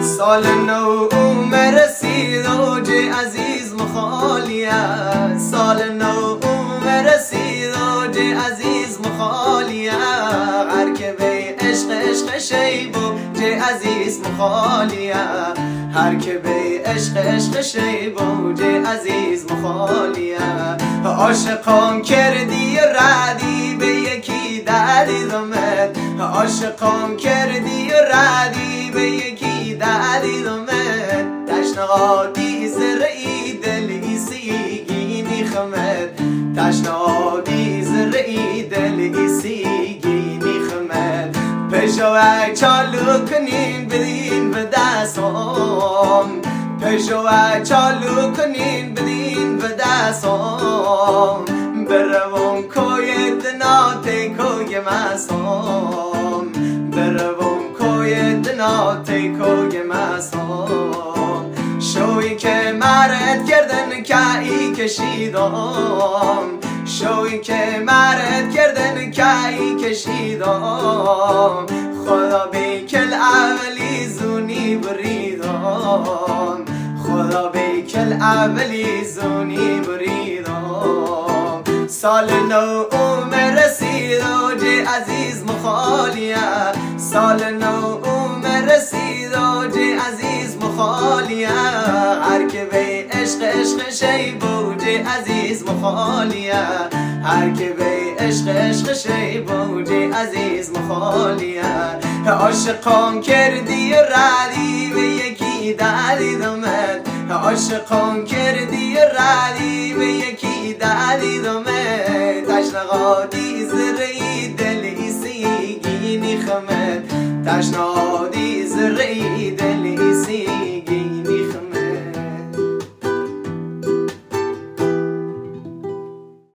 سال نو رسید اوج عزیز مخالیه، سال نو رسید اوج عزیز مخالیه. هر که به عشق عشق شیب اوج عزیز مخالیه، هر که به عشق عشق شیب اوج عزیز مخالیه. عاشقان کردی ردی به یکی دردی دمت، عاشقان کردی ردی به یکی دردی دمت. تشنهادی زرعی دلی سیگینی خمت، تشنهادی زرعی دلی سیگینی خمت. پژوک چالو کنین بدین به دستم، پژوک چالو کنین بدین به دستم. بروم کوی دنات کوی مسام، بروم کوی دنات کوی مسام. شوی که مرد کردن که ای کشیدم، شوی که مرد کردن که ای کشیدم. خدا بیکل اولی زونی بریدم، خدا بیکل اولی زونی بریدم. سال نو رسید اوج عزیز مخالیه، سال نو رسید اوج عزیز مخالیه. هر که به عشق عشق شیب اوج عزیز مخالیه، هر که به عشق عشق شیب اوج عزیز مخالیه. عاشقان کردی ردی به یکی دردی دمت، عاشقان کردی ردی به یکی دردی دمت. تشنهادی زرعی دلی سیگینی خمت، تشنهادی زرعی